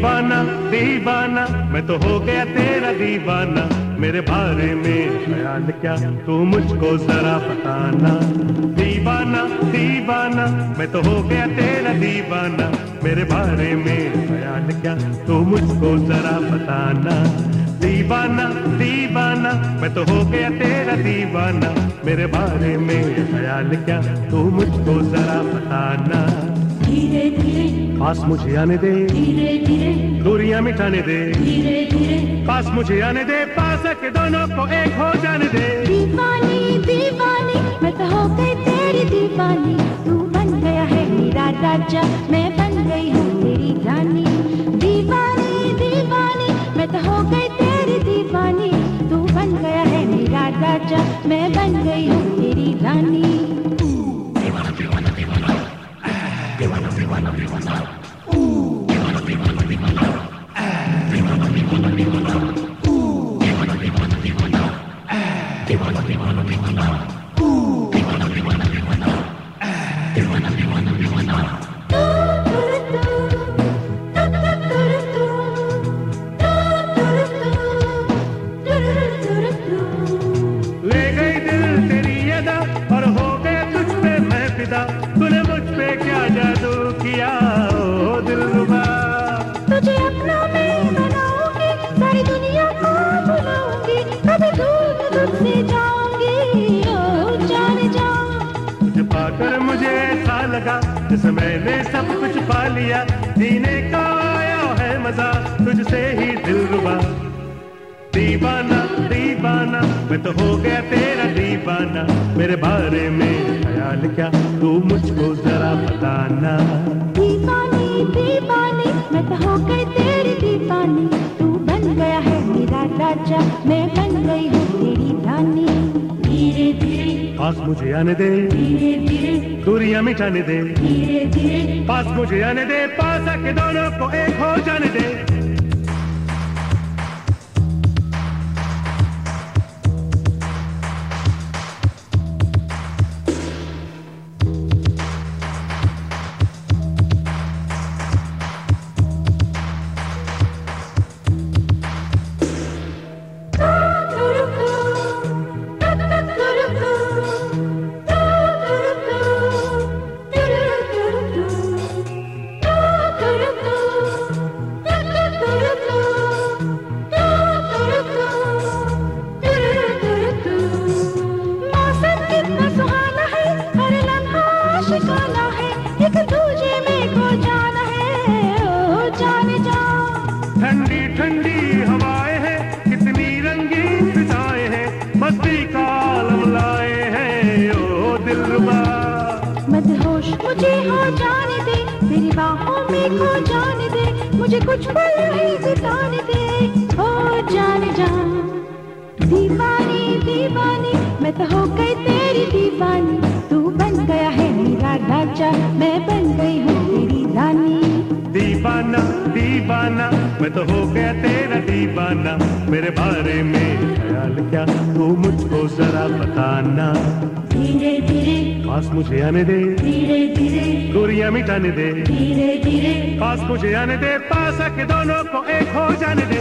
दीवाना दीवाना मैं तो हो गया तेरा दीवाना, मेरे बारे में ख्याल क्या तू मुझको जरा बताना। दीवाना दीवाना मैं तो हो गया तेरा दीवाना, मेरे बारे में ख्याल क्या तू मुझको जरा बताना। दीवाना दीवाना मैं तो हो गया तेरा दीवाना, मेरे बारे में ख्याल क्या तू मुझको जरा बताना। धीरे धीरे पास मुझे आने दे, धीरे धीरे दूरियां मिटाने दे, धीरे धीरे पास मुझे आने दे, पास के दोनों को एक हो जाने दे। दीवानी दीवानी मैं तो हो गई तेरी दीवानी, तू बन गया है मेरा राजा, मैं बन गई हूँ तेरी रानी। दीवानी दीवानी मैं तो हो गई तेरी दीवानी, तू बन गया है मेरा राजा, मैं बन गई हूँ तेरी रानी। ले गई दिल तेरी अदा और हो गया तुझ पे मैं फिदा, तूने मुझ पे क्या जादू किया ओ दिलरुबा। तुझे अपना मैं बनाऊंगी, सारी दुनिया को बुलाऊंगी, कभी दूर तुझसे जाऊंगी ओ जाने जा। तुझे पाकर मुझे ऐसा लगा जैसे मैंने सब कुछ पा लिया, जीने का आया है मजा तुझसे ही दिलरुबा। दीवाना दीवाना मैं तो हो गया तेरा दीवाना, मेरे बारे में ख्याल क्या तू मुझको जरा बताना। दीवानी दीवानी मैं तो हो गई तेरी दीवानी, तू बन गया है मेरा राजा, मैं बन गई हूँ तेरी रानी। धीरे धीरे पास मुझे आने दे, धीरे धीरे दूरियां मिटाने दे, धीरे धीरे पास मुझे आने दे, पास के दोनों को एक हो जाने दे। ठंडी ठंडी हवाएं हैं, कितनी रंगीन फिजाएं हैं, मस्ती का आलम लाए हैं ओ दिलरुबा। मदहोश मुझे हो जाने दे, तेरी बाहों में खो जाने दे, मुझे कुछ पल ही बिताने दे हो जाने जा। दीवानी दीवानी मैं तो हो गई तेरी दीवानी, तू बन गया है मेरा राजा, मैं बन गई हूँ तेरी रानी। दीवाना दीवाना मैं तो हो गया तेरा दीवाना, मेरे बारे में ख्याल क्या तू मुझको जरा बताना। धीरे धीरे पास मुझे आने दे, धीरे धीरे दूरियां मिटाने दे, धीरे धीरे पास मुझे आने दे, पास के दोनों को एक हो जाने दे।